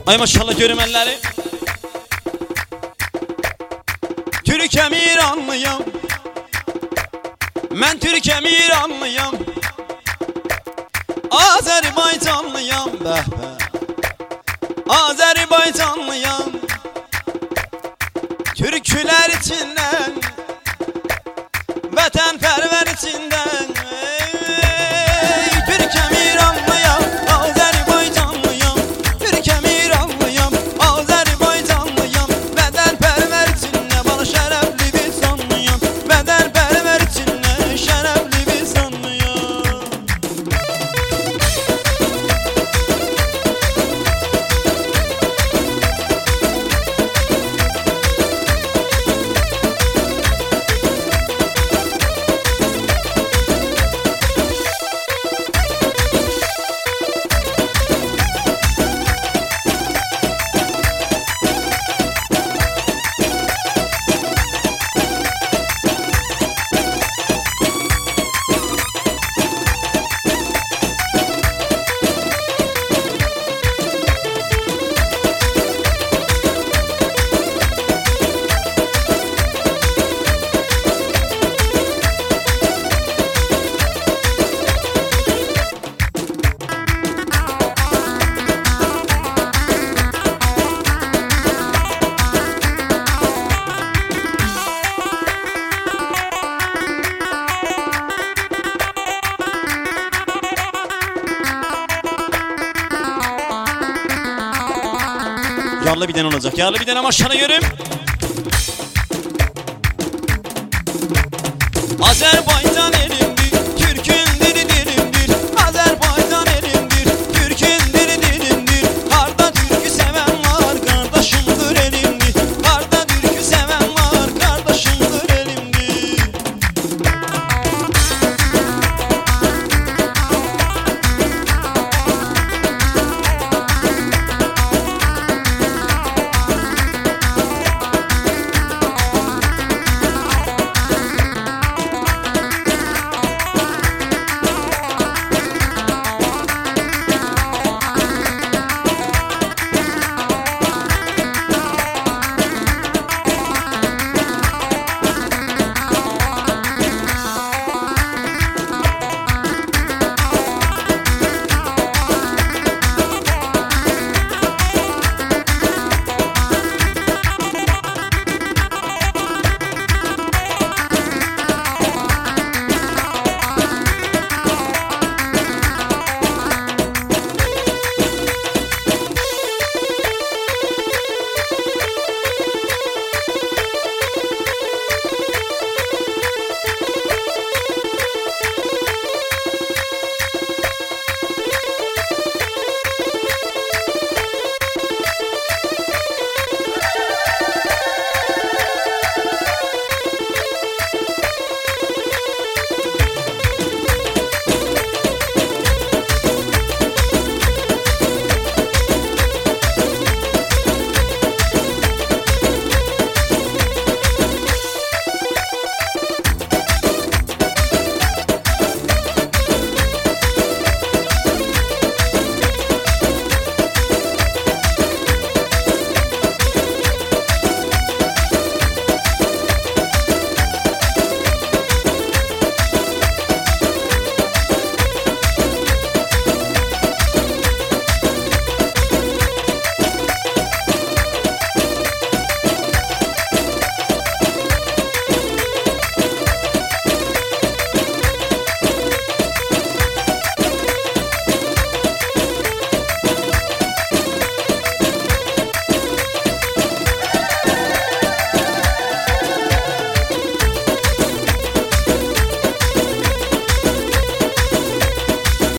Ay maşallah görüm elleri. Türkem İranlıyam, mən Türkem İranlıyam, Azerbaycanlıyam, bəh bəh, Azerbaycanlıyam. Türküler içinden, vətənpərvər içinden, Türkem İranlıyam, Azerbaycanlıyam, Türkem İranlıyam, Azerbaycanlıyam. Vətənpərvər içində bana şərəfli bir sanlıyam, vətənpərvər içində şərəfli bir sanlıyam. Yarlı bir den olacak. Yarlı bir den ama aşağıya görüm. Azerbaycan